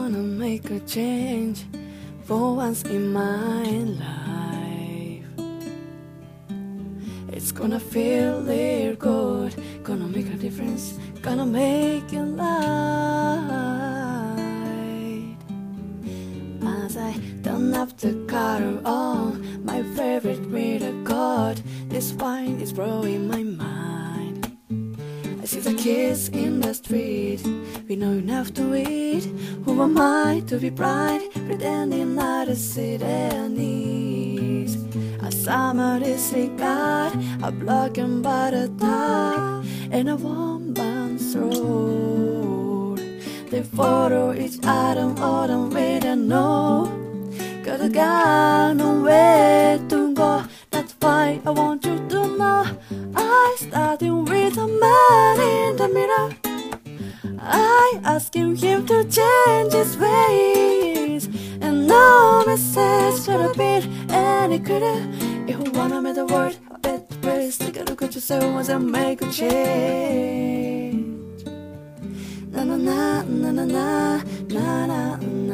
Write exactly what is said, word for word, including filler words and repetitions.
gonna make a change for once in my life. It's gonna feel real good, gonna make a difference, gonna make it right. As I turn up the color on my favorite reader chord, this wine is blowing my mind. I see the kids in the street, we know enough to eat. Who am I to be blind, pretending not to see their needs? A summer is regard, a broken bottle top, and a woman's road. They follow each other, autumn with a no. Got a gun, nowhere to go. That's why I want you to know. I started with a man in the mirror. I asking him to change his ways, and no message could have been any clearer. If you wanna make the world a better place, take a look at yourself and make a change. Na na na na na na na na.